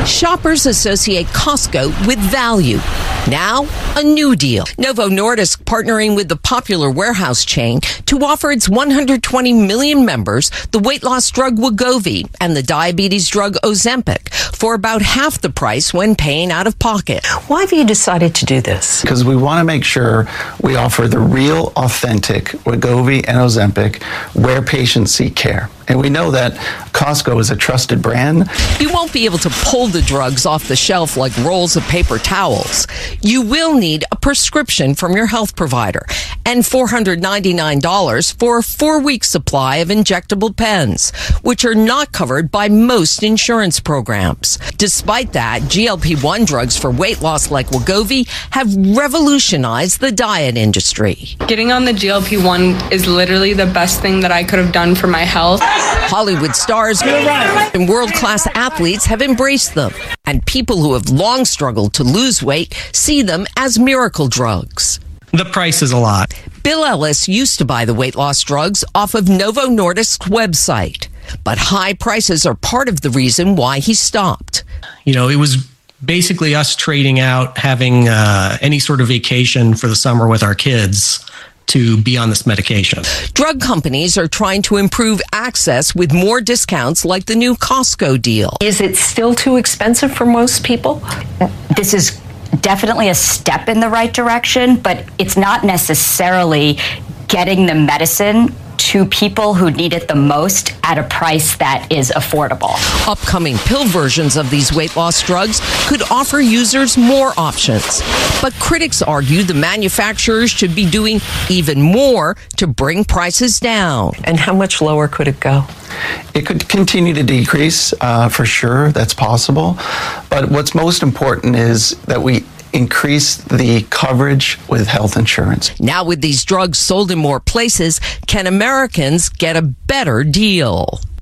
Shoppers associate Costco with value. Now, a new deal. Novo Nordisk partnering with the popular warehouse chain to offer its 120 million members the weight loss drug Wegovy and the diabetes drug Ozempic for about half the price when paying out of pocket. Why have you decided to do this? Because we want to make sure we offer the real, authentic Wegovy and Ozempic where patients seek care. And we know that Costco is a trusted brand. You won't be able to pull the drugs off the shelf like rolls of paper towels. You will need a prescription from your health provider and $499 for a 4-week supply of injectable pens, which are not covered by most insurance programs. Despite that, GLP-1 drugs for weight loss like Wegovy have revolutionized the diet industry. Getting on the GLP-1 is literally the best thing that I could have done for my health. Hollywood stars and world-class athletes have embraced them, and people who have long struggled to lose weight see them as miracle drugs. The price is a lot. Bill Ellis used to buy the weight loss drugs off of Novo Nordisk's website, but high prices are part of the reason why he stopped. You know, it was basically us trading out having any sort of vacation for the summer with our kids to be on this medication. Drug companies are trying to improve access with more discounts like the new Costco deal. Is it still too expensive for most people? This is definitely a step in the right direction, but it's not necessarily getting the medicine to people who need it the most at a price that is affordable. Upcoming pill versions of these weight loss drugs could offer users more options. But critics argue the manufacturers should be doing even more to bring prices down. And how much lower could it go? It could continue to decrease, for sure, that's possible. But what's most important is that we increase the coverage with health insurance. Now with these drugs sold in more places, can Americans get a better deal?